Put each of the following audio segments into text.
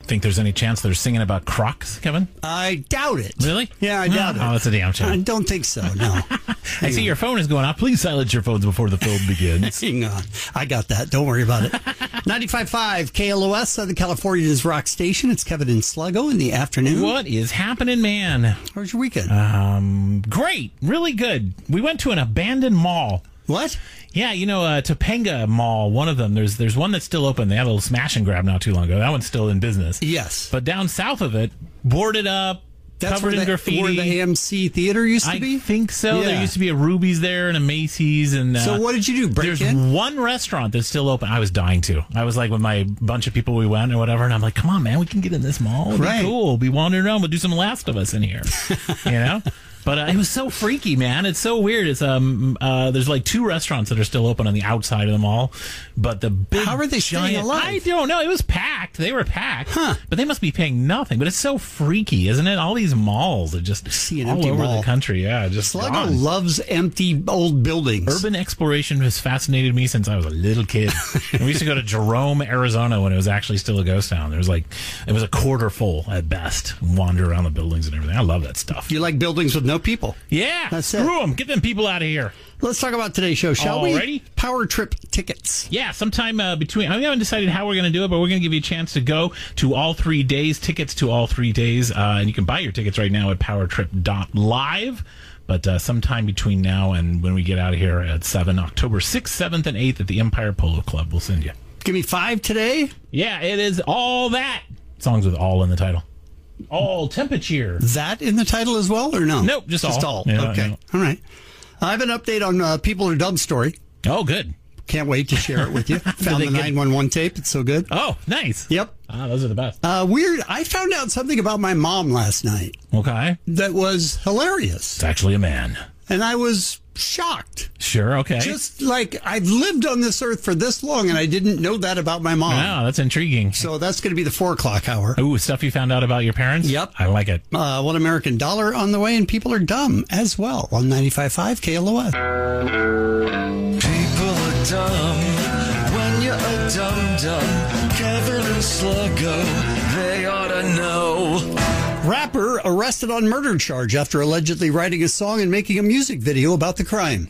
think there's any chance they're singing about Crocs, Kevin? I doubt it. Really? Yeah, I doubt it. Oh, that's a damn shame. I don't think so, no. I see your phone is going off. Please silence your phones before the film begins. Hang on. I got that. Don't worry about it. 95.5 KLOS, Southern California's rock station. It's Kevin and Sluggo in the afternoon. What is happening, man? How was your weekend? Great. Really good. We went to an abandoned mall. What? Yeah, Topanga Mall, one of them. There's one that's still open. They had a little smash and grab not too long ago. That one's still in business. Yes. But down south of it, boarded up, That's covered in graffiti. Where the AMC theater used to be? I think so. Yeah. There used to be a Ruby's there and a Macy's. And so what did you do? Break there's in? one restaurant that's still open. I was dying to. I was like with my bunch of people we went or whatever, and I'm like, come on, man, we can get in this mall. It'll be cool. We'll be wandering around. We'll do some Last of Us in here. But it was so freaky, man. It's so weird. It's there's like 2 restaurants that are still open on the outside of the mall, but the big how are they staying alive? I don't know. It was packed. They were packed, huh? But they must be paying nothing. But it's so freaky, isn't it? All these malls are just all over the country. Yeah, just Sluggo loves empty old buildings. Urban exploration has fascinated me since I was a little kid. We used to go to Jerome, Arizona when it was actually still a ghost town. It was a quarter full at best. Wander around the buildings and everything. I love that stuff. You like buildings with no people? Yeah, screw them. Get them people out of here. Let's talk about today's show, shall we? Already? Power Trip tickets. Yeah, sometime between. We haven't decided how we're going to do it, but we're going to give you a chance to go to all 3 days, tickets to all 3 days. And you can buy your tickets right now at powertrip.live. But sometime between now and when we get out of here at 7, October 6th, 7th, and 8th at the Empire Polo Club, we'll send you. Give me 5 today? Yeah, it is all that. Songs with all in the title. All temperature. That in the title as well, or no? Nope, just all. Yeah, okay. All right. I have an update on People Are Dumb story. Oh, good. Can't wait to share it with you. Found the 911 tape. It's so good. Oh, nice. Yep. Those are the best. Weird. I found out something about my mom last night. Okay. That was hilarious. It's actually a man. And I was shocked. Sure, okay. Just like I've lived on this earth for this long and I didn't know that about my mom. Wow, that's intriguing. So that's going to be the 4 o'clock hour. Ooh, stuff you found out about your parents? Yep. I like it. One American Dollar on the way, and People Are Dumb as well on 95.5 KLOS. People are dumb when you're a dum-dum. Kevin and Sluggo, they ought to know. Rapper arrested on murder charge after allegedly writing a song and making a music video about the crime.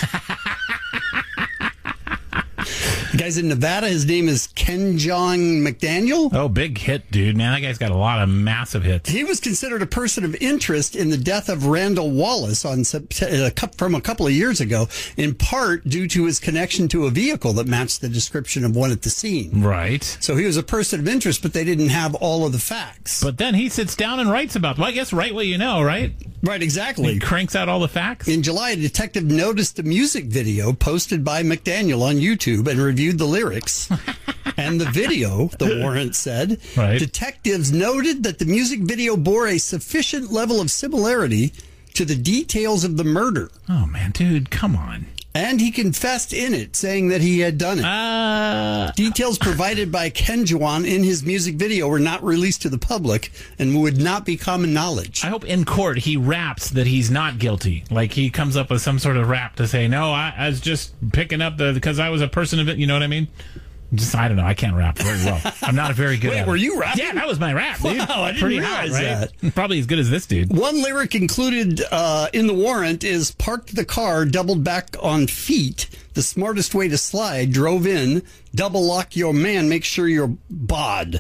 The guy's in Nevada. His name is Kenjon McDaniel. Oh, big hit, dude. Man, that guy's got a lot of massive hits. He was considered a person of interest in the death of Randall Wallace from a couple of years ago, in part due to his connection to a vehicle that matched the description of one at the scene. Right. So he was a person of interest, but they didn't have all of the facts. But then he sits down and writes about them. Well, I guess write what you know, right? Right, exactly. He cranks out all the facts. In July, a detective noticed a music video posted by McDaniel on YouTube and reviewed the lyrics and the video, the warrant said. Right. Detectives noted that the music video bore a sufficient level of similarity to the details of the murder. Oh, man, dude, come on. And he confessed in it, saying that he had done it. Details provided by Kenjuan in his music video were not released to the public and would not be common knowledge. I hope in court he raps that he's not guilty. Like he comes up with some sort of rap to say, no, I was just picking up because I was a person of it. You know what I mean? I don't know. I can't rap very well. I'm not very good at it. Were you rapping? Yeah, that was my rap, dude. Wow, I didn't Pretty realize hot, right? that. Probably as good as this dude. One lyric included in the warrant is parked the car, doubled back on feet, the smartest way to slide, drove in, double lock your man, make sure you're bod.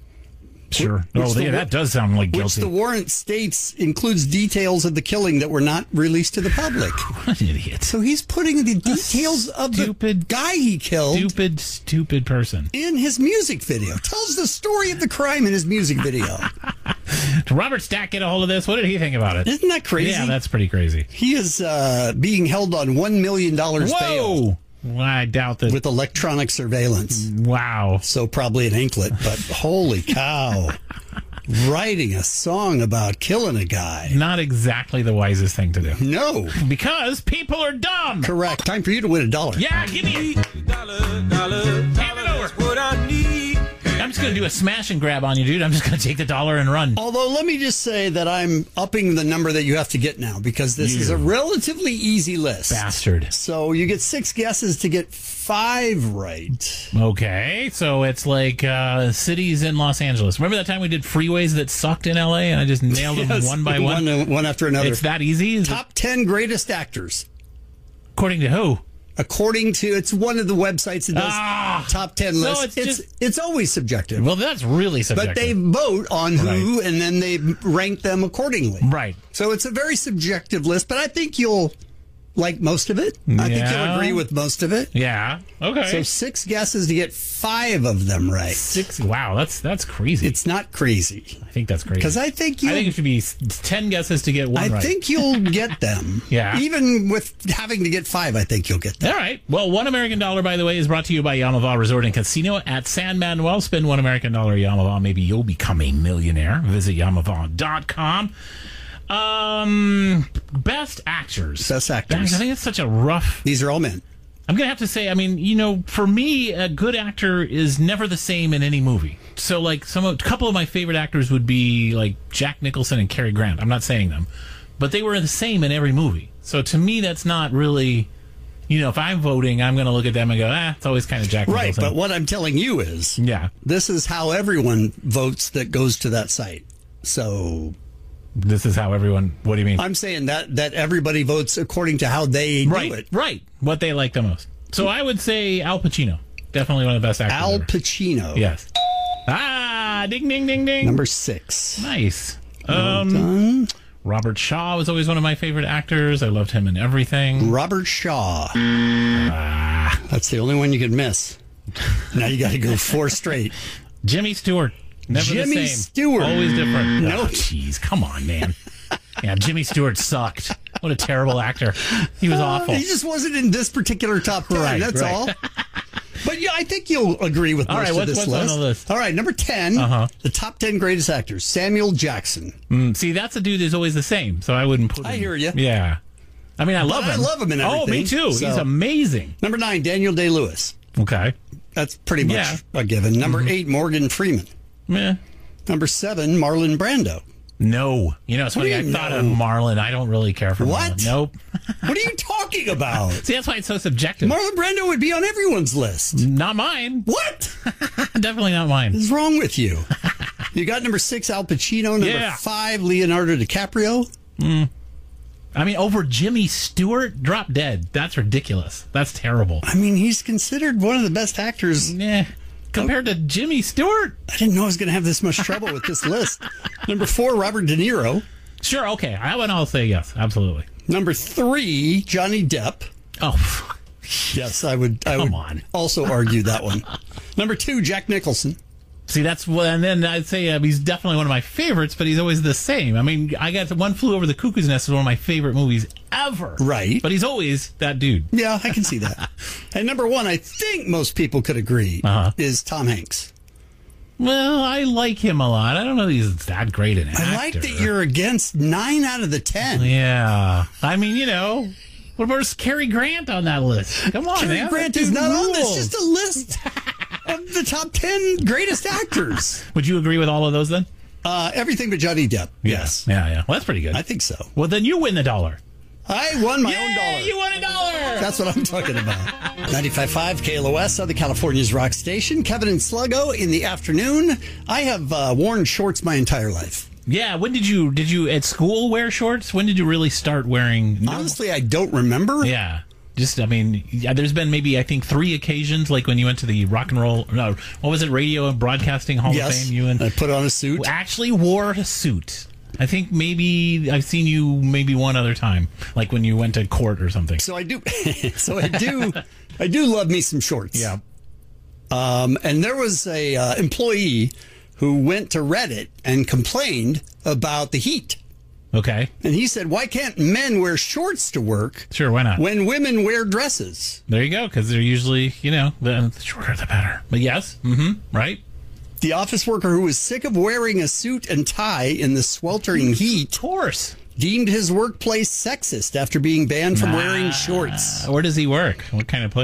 Sure. That does sound like guilty. Which the warrant states includes details of the killing that were not released to the public. What an idiot. So he's putting the details of the guy he killed. Stupid person. In his music video. Tells the story of the crime in his music video. Did Robert Stack get a hold of this? What did he think about it? Isn't that crazy? Yeah, that's pretty crazy. He is being held on $1 million bail. Well, I doubt that. With electronic surveillance. Wow. So probably an anklet, but holy cow. Writing a song about killing a guy. Not exactly the wisest thing to do. No. Because people are dumb. Correct. Time for you to win $1. Yeah, give me $1. Hand it over. I'm just going to do a smash and grab on you, dude. I'm just going to take the dollar and run. Although, let me just say that I'm upping the number that you have to get now because this is a relatively easy list. Bastard. So you get 6 guesses to get 5 right. Okay, so it's like cities in Los Angeles. Remember that time we did freeways that sucked in L.A. and I just nailed them one by one? One after another. It's that easy? Top 10 greatest actors. According to who? According to, it's one of the websites that does top 10 lists. So it's always subjective. Well, that's really subjective. But they vote on who, and then they rank them accordingly. Right. So it's a very subjective list, but I think you'll like most of it. I think you'll agree with most of it. Yeah. Okay. So 6 guesses to get 5 of them right. 6. Wow, that's crazy. It's not crazy. I think that's crazy. Because I think it should be 10 guesses to get 1 right. I think you'll get them. Yeah. Even with having to get 5, I think you'll get them. All right. Well, $1 American dollar, by the way, is brought to you by Yamava Resort and Casino at San Manuel. Spend $1 American dollar at Yamava. Maybe you'll become a millionaire. Visit Yamava.com. Best actors. Best actors. I think it's such a rough. These are all men. I'm going to have to say, I mean, for me, a good actor is never the same in any movie. So, like, a couple of my favorite actors would be, like, Jack Nicholson and Cary Grant. I'm not saying them. But they were the same in every movie. So, to me, that's not really, if I'm voting, I'm going to look at them and go, it's always kind of Jack Nicholson. Right, but what I'm telling you is, this is how everyone votes that goes to that site. So... This is how everyone... What do you mean? I'm saying that everybody votes according to how they do it. Right. What they like the most. So I would say Al Pacino. Definitely one of the best actors Al ever. Pacino. Yes. Ding, ding, ding, ding. Number 6. Nice. Well done. Robert Shaw was always one of my favorite actors. I loved him in everything. Robert Shaw. That's the only one you could miss. Now you got to go 4 straight. Jimmy Stewart. Never Jimmy the same. Stewart. Always different. No. Jeez, come on, man. Yeah, Jimmy Stewart sucked. What a terrible actor. He was awful. He just wasn't in this particular top 10. That's all. But yeah, I think you'll agree with most of this what's list. on the list? All right, number 10, the top 10 greatest actors. Samuel Jackson. See, that's a dude who's always the same, so I wouldn't put him. I hear you. Yeah. I mean, I love him. I love him in everything. Oh, me too. So. He's amazing. Number 9, Daniel Day-Lewis. Okay. That's pretty much a given. Number 8, Morgan Freeman. Yeah. Number 7, Marlon Brando. No. It's funny. I thought of Marlon. I don't really care for Marlon. Nope. What are you talking about? See, that's why it's so subjective. Marlon Brando would be on everyone's list. Not mine. What? Definitely not mine. What's wrong with you? You got number 6, Al Pacino. Number 5, Leonardo DiCaprio. I mean, over Jimmy Stewart, drop dead. That's ridiculous. That's terrible. I mean, he's considered one of the best actors. Compared to Jimmy Stewart? I didn't know I was going to have this much trouble with this list. Number 4, Robert De Niro. Sure, okay. That one I'll say yes, absolutely. Number 3, Johnny Depp. Oh, yes, I would also argue that one. Number 2, Jack Nicholson. See, and then I'd say he's definitely one of my favorites, but he's always the same. I mean, I got One Flew Over the Cuckoo's Nest is one of my favorite movies ever. Right. But he's always that dude. Yeah, I can see that. And number 1, I think most people could agree, is Tom Hanks. Well, I like him a lot. I don't know that he's that great an actor. I like that you're against 9 out of the 10. Yeah. I mean, what about Cary Grant on that list? Come on, Cary man. Grant is not on this. Just a list of the top 10 greatest actors. Would you agree with all of those then? Everything but Johnny Depp. Yes. Yeah. Well, that's pretty good. I think so. Well, then you win the dollar. I won my own dollar. You won $1. That's what I'm talking about. 95.5 KLOS, Southern California's rock station. Kevin and Sluggo in the afternoon. I have worn shorts my entire life. Yeah, when did you at school wear shorts? When did you really start wearing? Honestly, I don't remember. Yeah. There's been maybe, I think, 3 occasions, like when you went to the Radio and Broadcasting Hall of Fame. I put on a suit. Actually wore a suit. I think maybe I've seen you maybe one other time, like when you went to court or something. So I do. I do love me some shorts. Yeah. And there was a employee who went to Reddit and complained about the heat. Okay. And he said, why can't men wear shorts to work? Sure, why not? When women wear dresses. There you go, because they're usually, the shorter the better. But yes, right? The office worker who was sick of wearing a suit and tie in the sweltering heat, of course, deemed his workplace sexist after being banned from wearing shorts. Where does he work? What kind of place?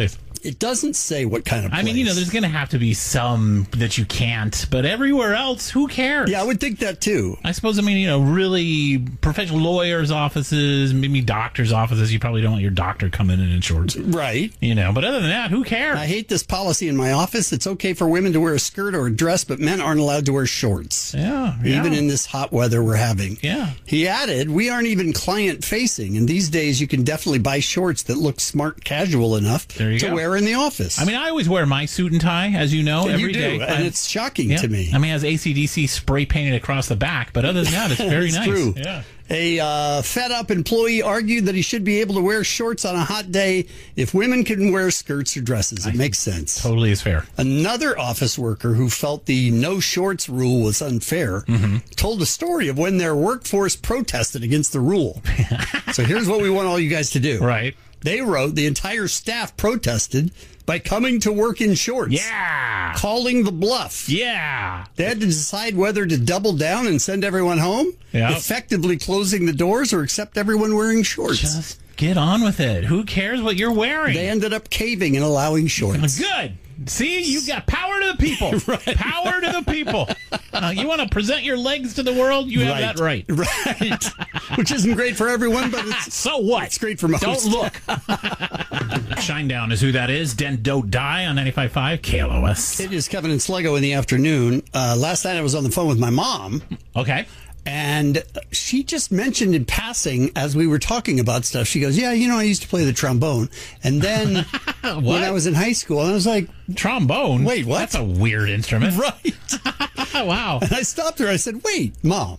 It doesn't say what kind of place. I mean, there's going to have to be some that you can't, but everywhere else, who cares? Yeah, I would think that too. I suppose, really professional lawyers' offices, maybe doctors' offices, you probably don't want your doctor coming in shorts. Right. But other than that, who cares? I hate this policy in my office. It's okay for women to wear a skirt or a dress, but men aren't allowed to wear shorts. Yeah. Even in this hot weather we're having. Yeah. He added, we aren't even client-facing, and these days you can definitely buy shorts that look smart casual enough to wear in the office. I mean, I always wear my suit and tie, as you know, every day. And it's shocking to me. I mean, it has AC/DC spray painted across the back, but other than that, it's very nice. True. Yeah. A fed-up employee argued that he should be able to wear shorts on a hot day if women can wear skirts or dresses. It makes sense. Totally is fair. Another office worker who felt the no shorts rule was unfair told a story of when their workforce protested against the rule. So here's what we want all you guys to do. Right. They wrote, the entire staff protested by coming to work in shorts. Yeah. Calling the bluff. Yeah. They had to decide whether to double down and send everyone home, effectively closing the doors, or accept everyone wearing shorts. Just get on with it. Who cares what you're wearing? They ended up caving and allowing shorts. Good. See, you got power to the people. Right. Power to the people. You want to present your legs to the world? You have that right. Right. Which isn't great for everyone, but it's so what? It's great for most. Don't look. Shinedown is who that is. Den Don't Die on 95.5 KLOS. It is Kevin and Sluggo in the afternoon. Last night I was on the phone with my mom. Okay. And she just mentioned in passing as we were talking about stuff, she goes, yeah, I used to play the trombone. And then when I was in high school, I was like, trombone? Wait, what? That's a weird instrument. Right. Wow. And I stopped her. I said, wait, Mom,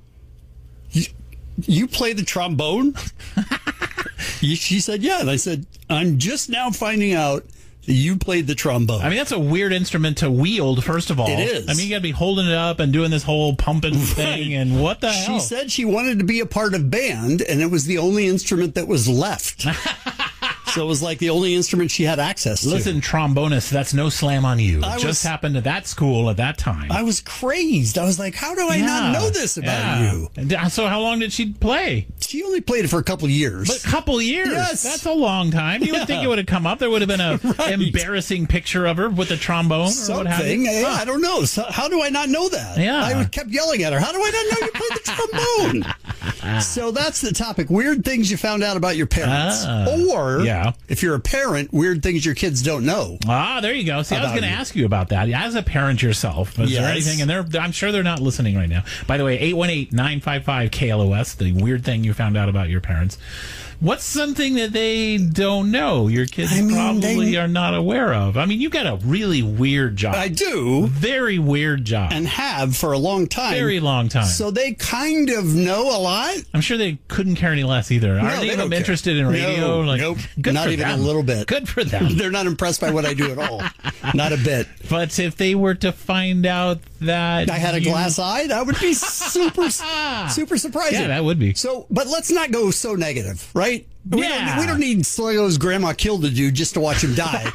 you play the trombone? She said, yeah. And I said, I'm just now finding out that you played the trombone. I mean, that's a weird instrument to wield, first of all. It is. I mean, you got to be holding it up and doing this whole pumping thing, and what the hell? She said she wanted to be a part of band, and it was the only instrument that was left. So it was like the only instrument she had access to. Listen, trombonist, that's no slam on you. It just happened at that school at that time. I was crazed. I was like, how do I not know this about you? So how long did she play? She only played it for a couple of years. But a couple years? Yes. That's a long time. You would think it would have come up. There would have been an embarrassing picture of her with a trombone or what have you. I don't know. So how do I not know that? Yeah. I kept yelling at her. How do I not know you played the trombone? So that's the topic. Weird things you found out about your parents. Or, if you're a parent, weird things your kids don't know. There you go. See, I was going to ask you about that. As a parent yourself, is there anything? And I'm sure they're not listening right now. By the way, 818-955-KLOS, the weird thing you found out about your parents. What's something that they don't know your kids probably are not aware of? I mean, you've got a really weird job. I do. Very weird job. And have for a long time. Very long time. So they kind of know a lot. I'm sure they couldn't care any less either. Are they even interested in radio? Nope. Good not for even them. a little bit. Good for them. They're not impressed by what I do at all. Not a bit. But if they were to find out that I had a glass eye, that would be super surprising. Yeah, that would be. So, but let's not go so negative, right? We don't need Sluggo's Grandma Killed a Dude just to watch him die.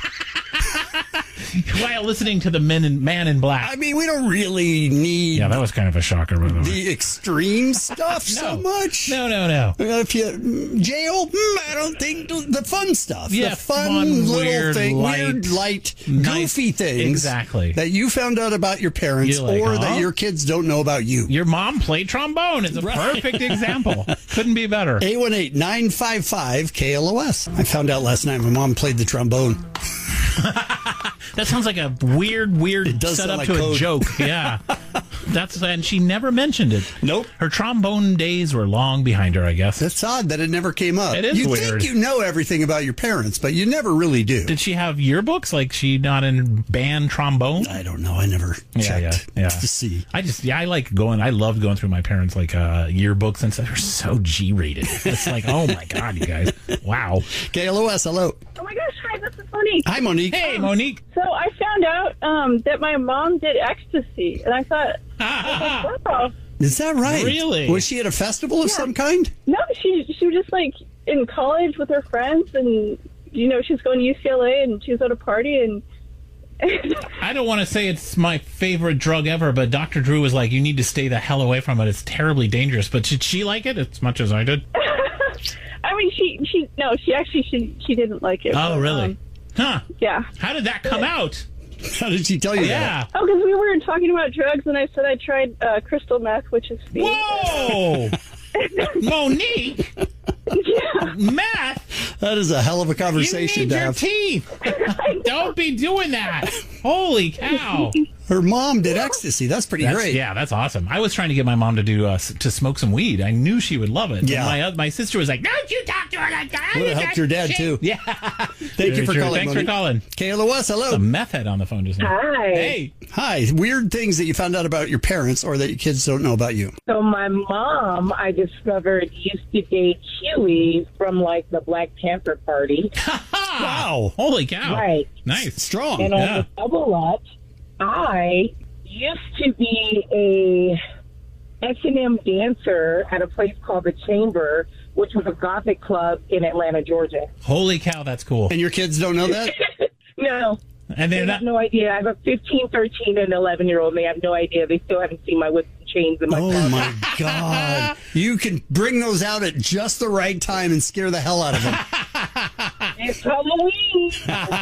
While listening to the Man in Black. I mean, we don't really need... Yeah, that was kind of a shocker, by the way. The extreme stuff so much. No. If you... Jail, I don't think... The fun stuff. Yeah, the fun little weird, thing. light, weird, light, nice, goofy things. Exactly. That you found out about your parents or that your kids don't know about you. Your mom played trombone. It's a perfect example. Couldn't be better. 818-955-KLOS. I found out last night my mom played the trombone. That sounds like a weird setup to a joke. Yeah. And she never mentioned it. Nope. Her trombone days were long behind her, I guess. That's odd that it never came up. It is you weird. think you know everything about your parents, but you never really do. Did she have yearbooks? Like she not in band trombone? I don't know. I never checked to see. I loved going through my parents' yearbooks and stuff. They're so G-rated. It's like, oh my God, you guys. Wow. KLOS, hello. Oh my gosh, hi, this is Monique. Hi, Monique. Hey, Monique. So I found out that my mom did ecstasy, and I thought, wow. Is that right? Really? Was she at a festival of some kind? No, she was just like in college with her friends, and she's going to UCLA, and she was at a party, and I don't want to say it's my favorite drug ever, but Dr. Drew was like, you need to stay the hell away from it. It's terribly dangerous. But did she like it as much as I did? I mean, she didn't like it. Oh, but, really? Huh. Yeah. How did that come out? How did she tell you that? Yeah. Oh, because we were talking about drugs, and I said I tried crystal meth, which is speed. Whoa! Monique! Yeah. Meth? That is a hell of a conversation You need to your have. teeth. Don't be doing that. Holy cow. Her mom did ecstasy. That's pretty great. Yeah, that's awesome. I was trying to get my mom to do to smoke some weed. I knew she would love it. Yeah. My sister was like, "Don't you talk to her like that." Would have helped your dad, too. Yeah. Thank you for calling, Thanks for Monique. calling. KLOS, hello. A meth head on the phone just now. Hi. Hey. Hi. Weird things that you found out about your parents or that your kids don't know about you. So my mom, I discovered, used to date Huey from like the Black Panther Party. Wow. Holy cow. Right. Nice. Strong. And on Yeah. the double up, I used to be a S&M dancer at a place called The Chamber, which was a Gothic club in Atlanta, Georgia. Holy cow, that's cool. And your kids don't know that? No, And they they're have not. no idea. I have a 15, 13, and 11-year-old, and they have no idea. They still haven't seen my whips and chains in my Oh, closet. my God. You can bring those out at just the right time and scare the hell out of them. It's Halloween.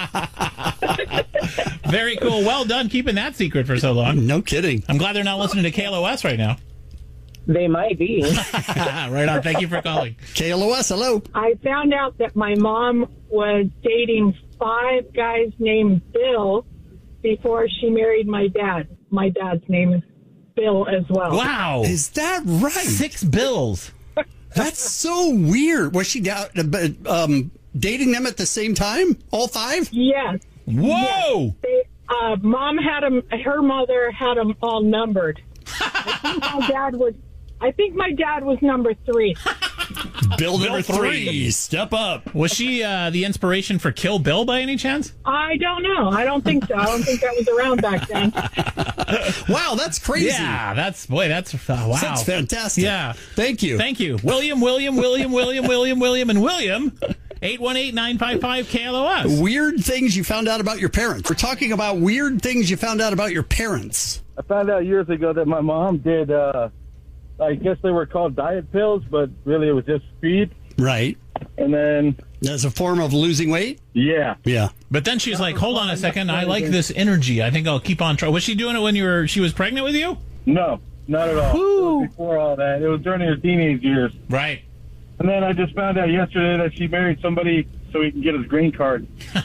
Very cool. Well done keeping that secret for so long. No kidding. I'm glad they're not listening to KLOS right now. They might be. Right on. Thank you for calling. KLOS, hello. I found out that my mom was dating 5 guys named Bill before she married my dad. My dad's name is Bill as well. Wow. Is that right? 6 bills. That's so weird. Was she dating them at the same time? All 5? Yes. Whoa. They, Mom had them, her mother had them all numbered. I think my dad was number 3. Bill number three. 3. Step up. Was she the inspiration for Kill Bill by any chance? I don't know. I don't think so. I don't think that was around back then. Wow, that's crazy. Yeah, that's wow. That's fantastic. Yeah. Thank you. Thank you. William, and William. 818-955-KLOS. Weird things you found out about your parents. We're talking about weird things you found out about your parents. I found out years ago that my mom did, I guess they were called diet pills, but really it was just speed. Right. And then, As a form of losing weight? yeah. Yeah. But then she's like, hold on a second. I like this energy. I think I'll keep on trying. Was she doing it when she was pregnant with you? No, not at all. It was before all that. It was during her teenage years. Right. And then I just found out yesterday that she married somebody so he can get his green card.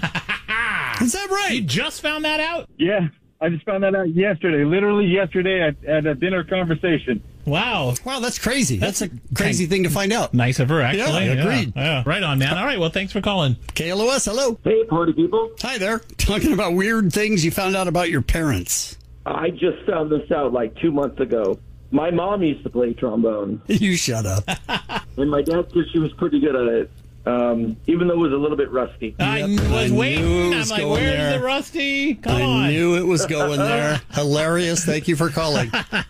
Is that right? You just found that out? Yeah, I just found that out yesterday. Literally yesterday at a dinner conversation. Wow. Wow, that's crazy. That's a crazy thing to find out. Nice of her, actually. Yeah, agreed. Yeah. Right on, man. All right, well, thanks for calling. KLOS, hello. Hey, party people. Hi there. Talking about weird things you found out about your parents. I just found this out like 2 months ago. My mom used to play trombone, You shut up. and my dad said she was pretty good at it, even though it was a little bit rusty. I Yep, was I waiting. knew it I'm was like, going where's there. the Rusty? Come I on. knew it was going there. Hilarious. Thank you for calling.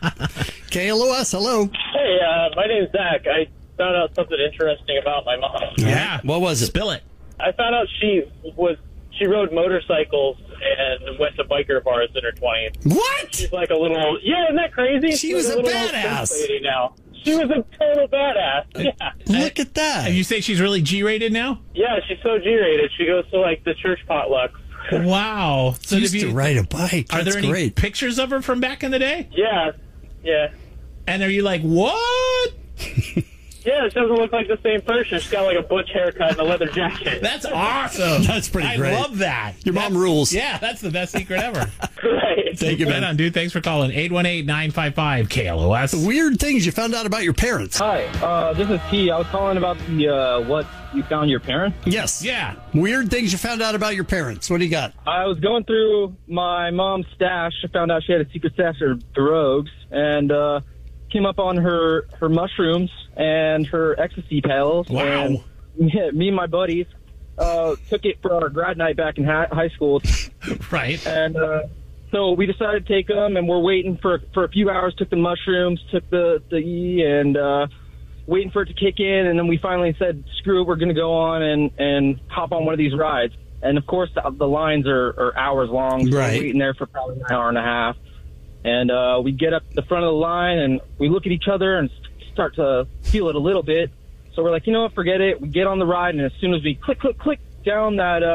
KLOS, hello. Hey, my name's Zach. I found out something interesting about my mom. Yeah. What was it? Spill it. I found out she rode motorcycles and went to biker bars in her 20s. What? She's like a little, yeah, isn't that crazy? She She's was a little badass. old lady now. She was a total badass. Yeah. Look at that. And you say she's really G-rated now? Yeah, she's so G-rated. She goes to like the church potlucks. Wow. So used to ride a bike. Are That's there any great. pictures of her from back in the day? Yeah. And are you like, what? Yeah, she doesn't look like the same person. She's got like a butch haircut and a leather jacket. That's awesome. That's pretty I great. love that. Your mom rules. Yeah, that's the best secret ever. Right. Thank you, Right man. on, dude. Thanks for calling. 818-955-KLOS. Weird things you found out about your parents. Hi, this is T. I was calling about the what you found your parents. Yes. Yeah. Weird things you found out about your parents. What do you got? I was going through my mom's stash. I found out she had a secret stash of drogues, and came up on her mushrooms and her ecstasy pills. Wow. And me and my buddies took it for our grad night back in high school. Right. And so we decided to take them, and we're waiting for a few hours. Took the mushrooms, took the E, and waiting for it to kick in. And then we finally said, screw it, we're going to go on and hop on one of these rides. And, of course, the lines are hours long. So Right. we're waiting there for probably an hour and a half. And we get up the front of the line, and we look at each other and start to feel it a little bit. So we're like, you know what, forget it. We get on the ride, and as soon as we click, click, click down that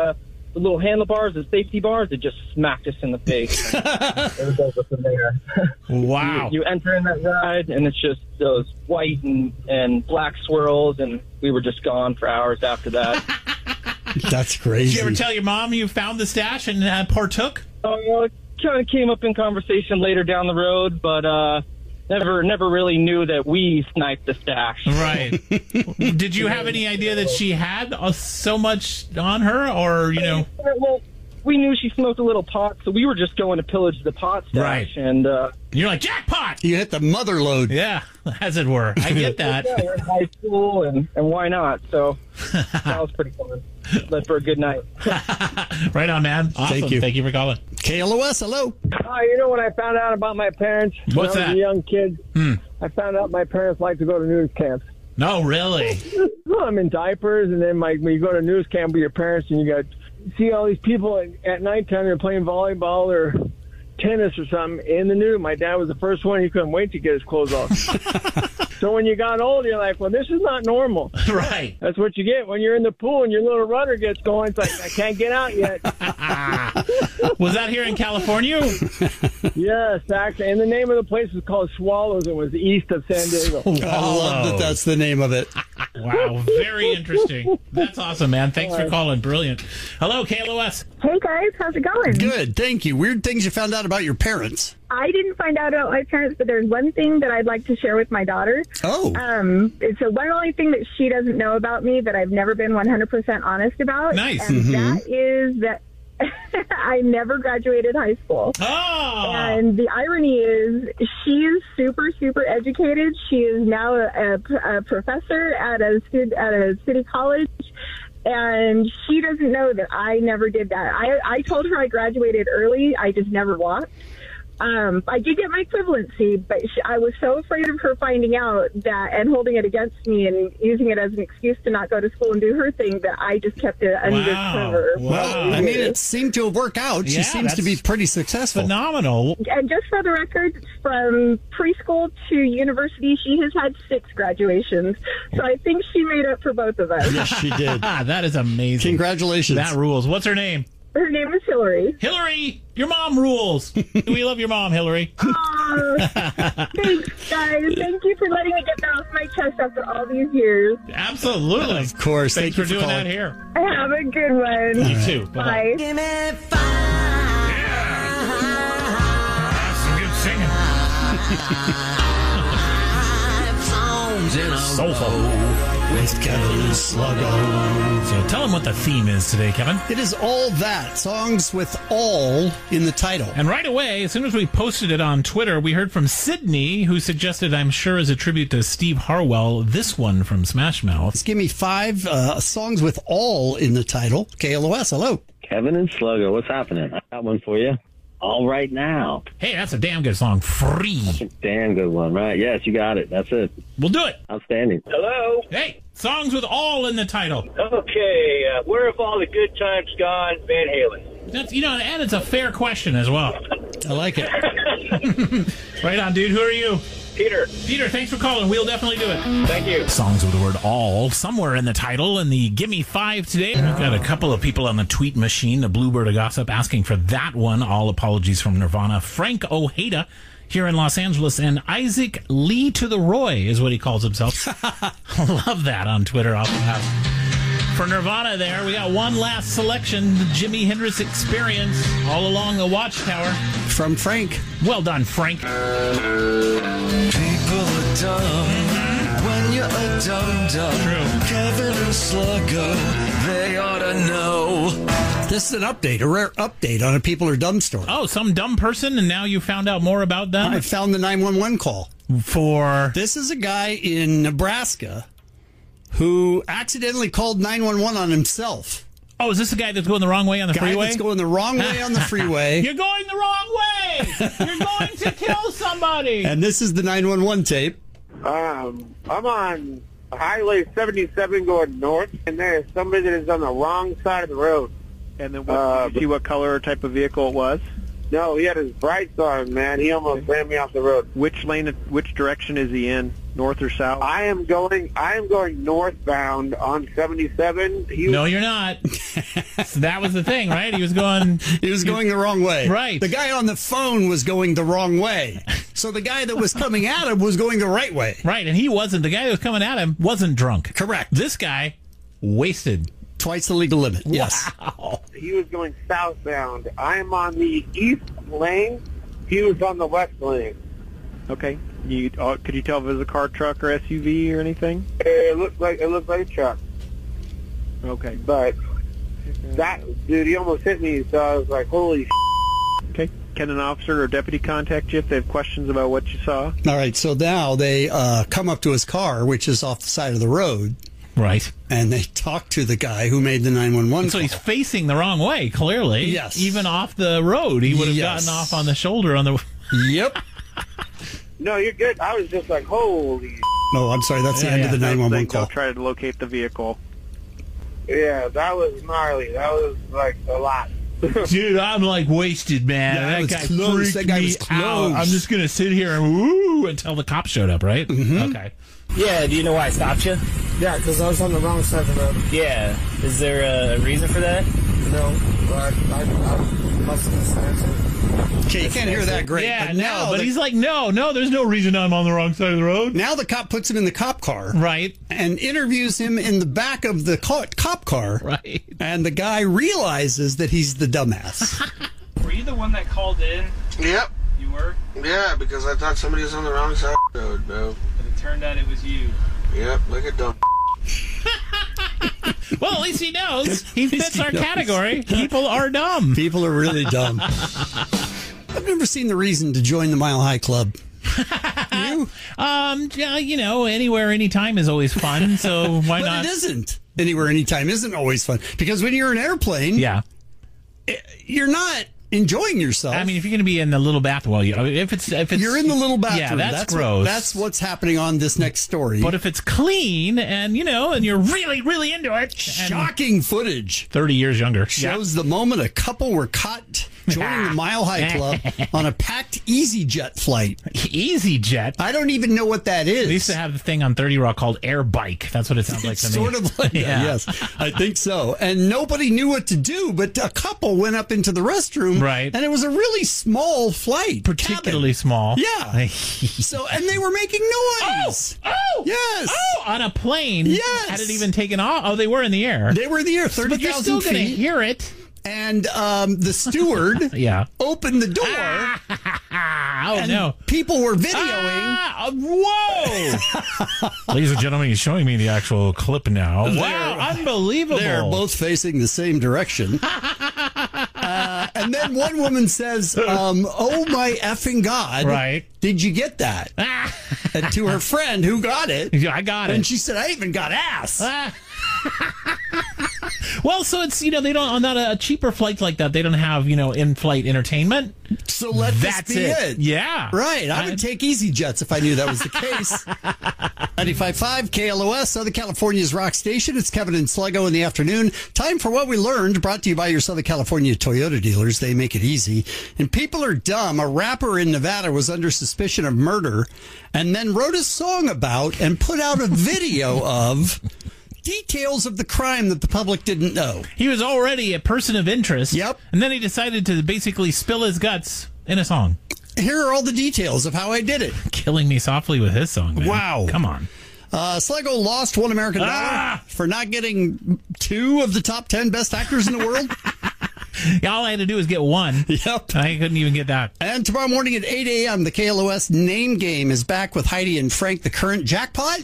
the little handlebars, the safety bars, it just smacked us in the face. It was over from there. Wow. You enter in that ride, and it's just those white and black swirls, and we were just gone for hours after that. That's crazy. Did you ever tell your mom you found the stash and partook? It kind of came up in conversation later down the road, but never really knew that we sniped the stash. Right. Did you have any idea that she had so much on her, or, you know? Well, we knew she smoked a little pot, so we were just going to pillage the pot stash. Right. And you're like, jackpot! You hit the mother load. Yeah, as it were. I get that. Yeah, we're in high school, and why not? So that was pretty fun. Left for a good night. Right on, man. Awesome. Thank you for calling. KLOS, hello. You know what I found out about my parents? What's when I was that? a young kid. I found out my parents like to go to news camps. No, really? Well, I'm in diapers, and then when you go to news camp with your parents, and you see all these people at nighttime, they're playing volleyball or tennis or something in the nude. My dad was the first one. He couldn't wait to get his clothes off. So when you got old, you're like, well, this is not normal. Right. That's what you get when you're in the pool and your little rudder gets going. It's like, I can't get out yet. Was that here in California? Yes, actually. And the name of the place was called Swallows. It was east of San Diego. I love that that's the name of it. Wow, very interesting. That's awesome, man. Thanks for calling. Brilliant. Hello, KLOS. Hey, guys. How's it going? Good, thank you. Weird things you found out about your parents. I didn't find out about my parents, but there's one thing that I'd like to share with my daughter. Oh. It's the one only thing that she doesn't know about me that I've never been 100% honest about. Nice. And that is that I never graduated high school. Oh. And the irony is she is super, super educated. She is now a professor at a city college. And she doesn't know that I never did that. I told her I graduated early. I just never walked. I did get my equivalency, but I was so afraid of her finding out that and holding it against me and using it as an excuse to not go to school and do her thing that I just kept it undercover. Well, I mean, it seemed to have worked out. She seems to be pretty successful. Phenomenal. And just for the record, from preschool to university, she has had 6 graduations. So I think she made up for both of us. Yes, she did. That is amazing. Congratulations. That rules. What's her name? Her name is Hillary. Hillary, your mom rules. We love your mom, Hillary. Thanks, guys. Thank you for letting me get that off my chest after all these years. Absolutely. Of course. Thanks Thank for you doing calling. that here. Have a good one. You too. Bye. Give me 5. That's some good singing. Songs in a Soulful. With Kevin Sluggo. So tell them what the theme is today, Kevin. It is all that. Songs with all in the title. And right away, as soon as we posted it on Twitter, we heard from Sydney, who suggested, I'm sure as a tribute to Steve Harwell, this one from Smash Mouth. Let's give me 5 songs with all in the title. KLOS, hello. Kevin and Sluggo, what's happening? I got one for you. All Right Now. Hey, that's a damn good song. Free. That's a damn good one, right? Yes, you got it. That's it. We'll do it. Outstanding. Hello. Hey, songs with all in the title. Okay, where have all the good times gone? Van Halen. That's, and it's a fair question as well. I like it. Right on, dude. Who are you? Peter. Peter, thanks for calling. We'll definitely do it. Thank you. Songs with the word all somewhere in the title and the Gimme 5 today. We've got a couple of people on the tweet machine, the Bluebird of Gossip, asking for that one. All apologies from Nirvana. Frank Ojeda here in Los Angeles, and Isaac Lee to the Roy is what he calls himself. Love that on Twitter. I'll have. For Nirvana there, we got one last selection, the Jimi Hendrix Experience, All Along the Watchtower. From Frank. Well done, Frank. People are dumb when you're a dum-dum. True. Kevin and Sluggo, they ought to know. This is an update, a rare update on a People Are Dumb story. Oh, some dumb person, and now you found out more about them? I found the 911 call. For? This is a guy in Nebraska who accidentally called 911 on himself. Oh, is this the guy that's going the wrong way on the freeway? That's going the wrong way on the freeway. You're going the wrong way! You're going to kill somebody! And this is the 911 tape. I'm on Highway 77 going north, and there's somebody that is on the wrong side of the road. And then did you see what color or type of vehicle it was? No, he had his brights on, man. He almost ran me off the road. Which direction is he in? North or south? I am going northbound on 77. No, you're not. So that was the thing, right? He was going the wrong way. Right. The guy on the phone was going the wrong way. So the guy that was coming at him was going the right way. Right, and he wasn't. The guy that was coming at him wasn't drunk. Correct. This guy, wasted. Twice the legal limit. Yes. Wow. He was going southbound. I am on the east lane. He was on the west lane. Okay. Could you tell if it was a car, truck, or SUV or anything? It looked like a truck. Okay. But that dude, he almost hit me. So I was like, holy. Okay. Can an officer or deputy contact you if they have questions about what you saw? All right. So now they come up to his car, which is off the side of the road. Right. And they talk to the guy who made the 911 So call. he's facing the wrong way, clearly. Yes. Even off the road, he would have gotten off on the shoulder on the... Yep. No, you're good. I was just like, holy. No, I'm sorry. That's the end of the 911 call. They'll try to locate the vehicle. Yeah, that was gnarly. That was like a lot. Dude, I'm like wasted, man. Yeah, that guy close. freaked That guy me was close. out. I'm just going to sit here and woo until the cops showed up, right? Mm-hmm. Okay. Yeah, do you know why I stopped you? Yeah, because I was on the wrong side of the road. Yeah. Is there a reason for that? No, I must have misunderstood. Okay, you can't hear that great. Yeah, but but he's like, no, there's no reason I'm on the wrong side of the road. Now the cop puts him in the cop car. Right. And interviews him in the back of the cop car. Right. And the guy realizes that he's the dumbass. Were you the one that called in? Yep. You were? Yeah, because I thought somebody was on the wrong side of the road, bro. But it turned out it was you. Yep, look at dumb. Well, at least he knows. He fits our category. People are dumb. People are really dumb. I've never seen the reason to join the Mile High Club. You? Anywhere, anytime is always fun. So why not? But it isn't. Anywhere, anytime isn't always fun. Because when you're in an airplane, you're not enjoying yourself. I mean, if you're going to be in the little bathroom, if it's you're in the little bathroom. Yeah, that's gross. That's what's happening on this next story. But if it's clean and and you're really, really into it, shocking footage. 30 years younger shows the moment a couple were caught joining the Mile High Club on a packed EasyJet flight. EasyJet? I don't even know what that is. They used to have the thing on 30 Rock called Air Bike. That's what it sounds like to me. Sort of like that, yes. I think so. And nobody knew what to do, but a couple went up into the restroom. Right. And it was a really small flight. Particularly small. Yeah. And they were making noise. Oh! Yes. Oh! On a plane? Yes. Had it even taken off? Oh, they were in the air. They were in the air, 30,000 feet. But you're still going to hear it. And the steward opened the door. Oh, no. People were videoing. Whoa! Ladies and gentlemen, he's showing me the actual clip now. Wow, unbelievable. They're both facing the same direction. And then one woman says, oh, my effing God. Right. Did you get that? And to her friend who got it. I got it. And she said, I even got ass. Well, so it's, they don't, on a cheaper flight like that, they don't have, in-flight entertainment. So let this be it. Yeah. Right. I would take EasyJets if I knew that was the case. 95.5 KLOS, Southern California's rock station. It's Kevin and Sluggo in the afternoon. Time for What We Learned, brought to you by your Southern California Toyota dealers. They make it easy. And people are dumb. A rapper in Nevada was under suspicion of murder and then wrote a song about and put out a video of details of the crime that the public didn't know. He was already a person of interest. Yep. And then he decided to basically spill his guts in a song. Here are all the details of how I did it. Killing me softly with his song, man. Wow. Come on. Sluggo lost $1 American for not getting 2 of the top 10 best actors in the world. All I had to do was get 1. Yep. I couldn't even get that. And tomorrow morning at 8 a.m., the KLOS Name Game is back with Heidi and Frank. The current jackpot?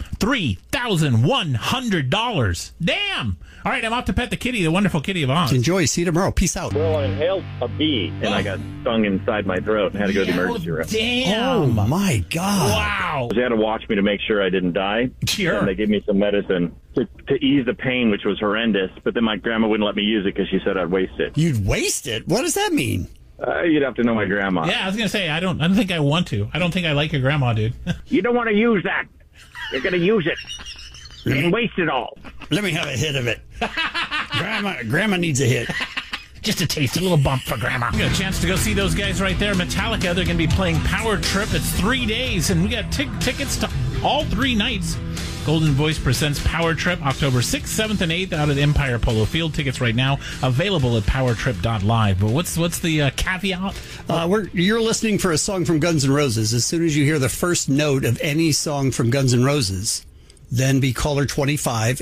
$3,100. Damn! All right, I'm off to pet the kitty, the wonderful kitty of Oz. Enjoy. See you tomorrow. Peace out. Well, I inhaled a bee, and I got stung inside my throat and had to go to the emergency room. Damn! Oh, my God. Wow. They had to watch me to make sure I didn't die. Sure. And they gave me some medicine to ease the pain, which was horrendous. But then my grandma wouldn't let me use it because she said I'd waste it. You'd waste it? What does that mean? You'd have to know my grandma. Yeah, I was going to say, I don't think I want to. I don't think I like your grandma, dude. You don't want to use that. You're going to use it. And waste it all. Let me have a hit of it. Grandma needs a hit. Just a taste, a little bump for Grandma. We got a chance to go see those guys right there. Metallica, they're going to be playing Power Trip. It's 3 days, and we got tickets to all 3 nights. Golden Voice presents Power Trip October 6th, 7th, and 8th out at Empire Polo Field. Tickets right now available at powertrip.live. But what's the caveat? You're listening for a song from Guns N' Roses. As soon as you hear the first note of any song from Guns N' Roses, then be caller 25,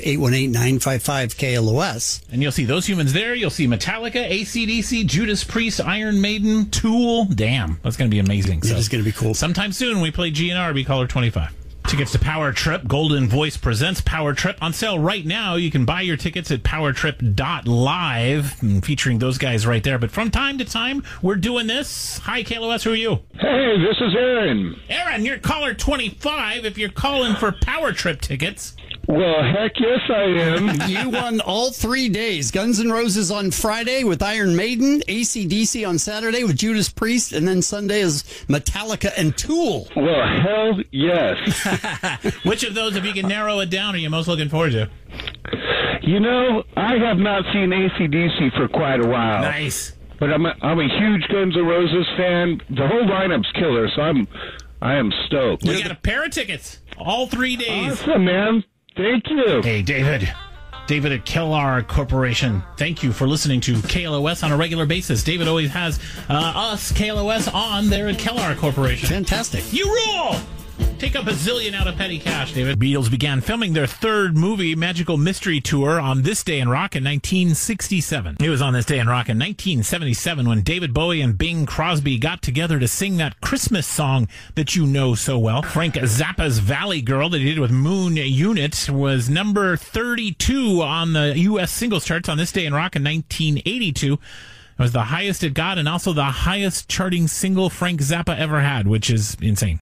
818-955-KLOS. And you'll see those humans there. You'll see Metallica, AC/DC, Judas Priest, Iron Maiden, Tool. Damn, that's going to be amazing. It is going to be cool. Sometime soon when we play GNR, be caller 25. Tickets to Power Trip. Golden Voice presents Power Trip on sale right now. You can buy your tickets at powertrip.live, featuring those guys right there. But from time to time, we're doing this. Hi, KLOS. Who are you? Hey, this is Aaron. Aaron, you're caller 25 if you're calling for Power Trip tickets. Well, heck yes, I am. You won all 3 days. Guns N' Roses on Friday with Iron Maiden, AC/DC on Saturday with Judas Priest, and then Sunday is Metallica and Tool. Well, hell yes. Which of those, if you can narrow it down, are you most looking forward to? You know, I have not seen AC/DC for quite a while. Nice. But I'm a huge Guns N' Roses fan. The whole lineup's killer, so I am stoked. We got a pair of tickets all 3 days. Awesome, man. Thank you. Hey, David at Kellar Corporation. Thank you for listening to KLOS on a regular basis. David always has us, KLOS, on there at Kellar Corporation. Fantastic. You rule! Take up a zillion out of petty cash, David. Beatles began filming their third movie, Magical Mystery Tour, on This Day in Rock in 1967. It was on This Day in Rock in 1977 when David Bowie and Bing Crosby got together to sing that Christmas song that you know so well. Frank Zappa's Valley Girl that he did with Moon Unit was number 32 on the U.S. singles charts on This Day in Rock in 1982. It was the highest it got and also the highest charting single Frank Zappa ever had, which is insane.